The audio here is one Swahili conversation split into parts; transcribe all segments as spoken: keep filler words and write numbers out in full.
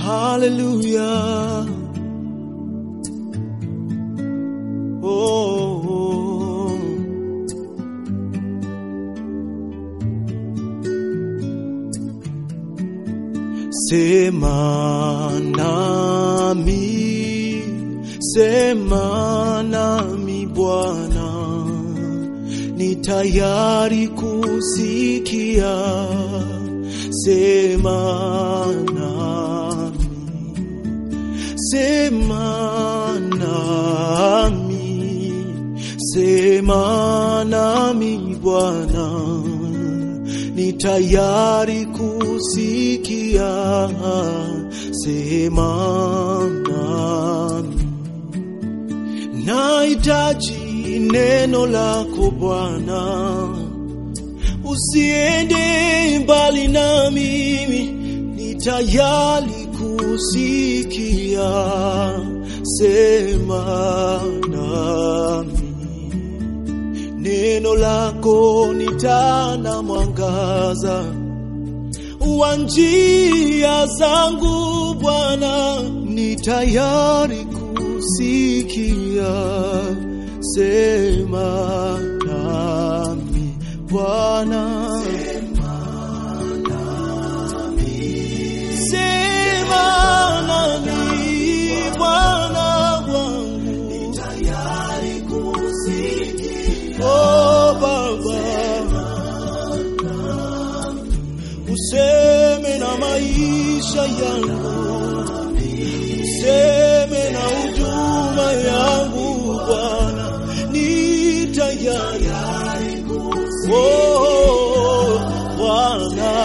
Hallelujah. Oh, oh. Sema nami, sema nami Bwana, ni tayari kusikia. Sema nami, sema nami, sema nami Bwana, ni tayari kusikia. Sema nami, nahitaji neno lako Bwana, usiende mbali na mimi, ni tayari kusikia. Sema nami, neno lako ni taa na mwangaza wa njia zangu Bwana, ni tayari kusikia. Sema nami Bwana, sema nami, sema nami Bwana wangu, ni tayari kusikia. Oh Baba, useme na maisha yangu, useme na huduma yangu Bwana, ni tayari kusikia. Oh Bwana,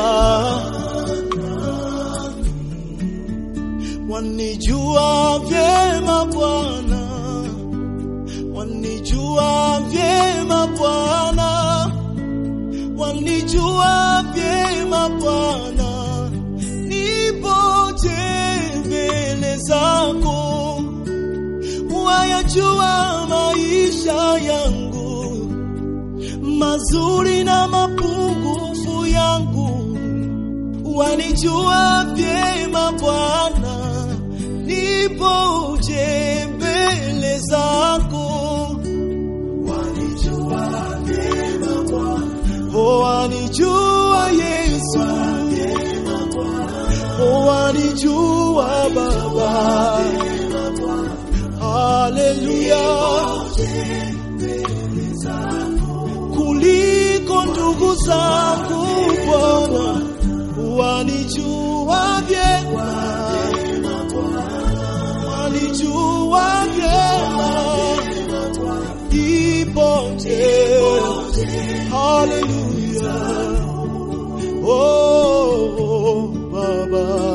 wanijua vyema Bwana, wanijua vyema Bwana, wanijua vyema Bwana, nipoje mbele zako, wayajua maisha yangu, mazuri na mapungufu yangu, wanijua vyema Bwana, nipoje mbele zako, wanijua vyema Bwana. Oh, wanijua Yesu, oh, wanijua Baba. Hallelujah. Kuliko ndugu zangu Bwana, wanijua vyema, wanijua vyema, ipoje. Hallelujah. Oh, Baba.